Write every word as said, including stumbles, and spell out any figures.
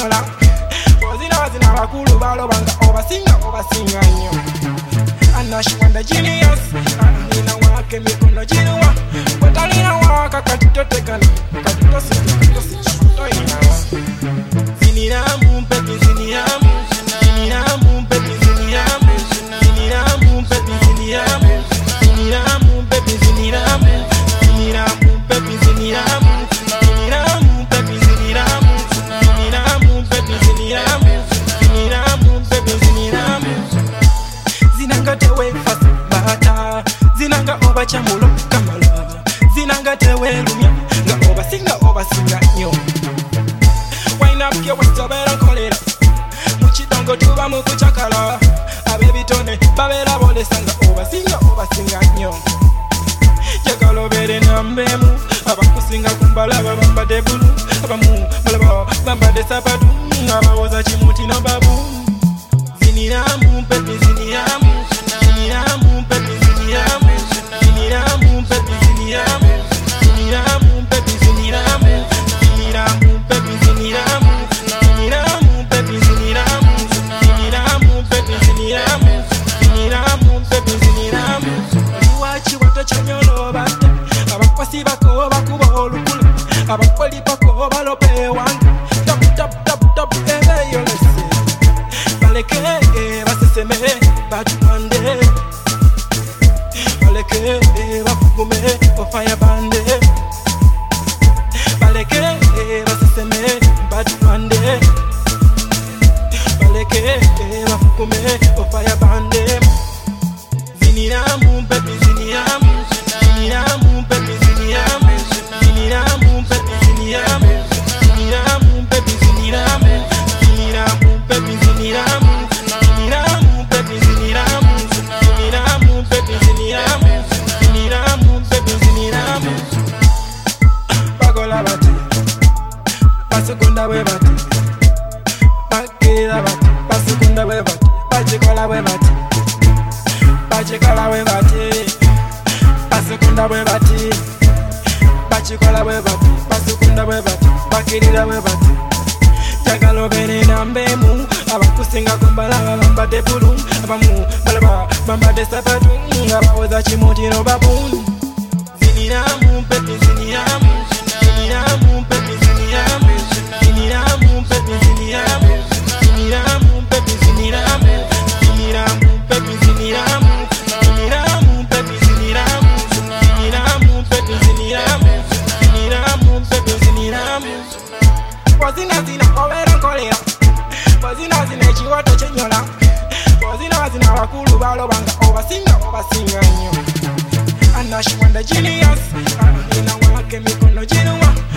chenyola Bozina zina bakulu balobanga obasinga obasinga nnyo Anashwanda genius Nina wake mikono jiruwa Watalina waka katito tekana Katito sisi katito sisi katito inawa Ziniramu mpepi ziniramu Ziniramu mpepi ziniramu Ziniramu mpepi ziniramu Ziniramu mpepi ziniramu Ziniramu mpepi ziniramu Ziniramu mpepi ziniramu Ziniramu mpepi ziniramu Ziniramu mpepi ziniramu Zinanga tewe fast bata Zinanga oba chamulo kamala Zinanga tewe lumya Nga oba singa oba singa nyo Wine up your waist obera kolera Muchidongo tuba mukuchakala Abebitone babera bole sanga oba singa oba singa nyo Jagalo bere nambemu Abakusinga kumbala babamba debulu Abamu balaba bamba de sabadu Abawoza chimuti no babu Ziniramu mpepi ziniramu Ziniramu mpepi ziniramu Ziniramu mpepi ziniramu Ziniramu mpepi ziniramu Ziniramu mpepi ziniramu Ziniramu mpepi ziniramu Ziniramu mpepi ziniramu Ziniramu mpepi ziniramu Iwachi wata chanyolo bata Abakwasi bako bakuba olukula Abakwali bako balope wanga Tap tap tap tap ebe yolese Baleke baseseme batwande Baleke bafugume ofaya bande Baleke baseseme batwande Baleke bafugume ofaya bande Ziniramu mpepi ziniramu Ziniramu mpepi ziniramu Ziniramu mpepi ziniramu Ziniramu mpepi ziniramu Ziniramu mpepi ziniramu Ziniramu mpepi ziniramu Ziniramu mpepi ziniramu Ziniramu mpepi ziniramu Bagola bati Basukunda we bati Bakira bati Basukunda we bati Bachikola we bati Bachikola we bati Basukunda we bati Bachikola we bati Basukunda we bati Bakirira we bati Jagalo bere nambemu Abakusinga kumbala bamba de bulu Abamu balaba bamba de sabadu Abawoza chimuti no babu Ziniramu mpepi ziniramu Ziniramu mpepi ziniramu Ziniramu mpepi ziniramu Ziniramu mpepi ziniramu Ziniramu mpepi ziniramu Ziniramu mpepi ziniramu Ziniramu mpepi ziniramu Ziniramu mpepi ziniramu Bozina zina overa kolera Bozina zina chiwato chenyola Bozina zina wakulu balobanga obasinga obasinga nyo Anashwanda genius Nina wake mikono jiruwa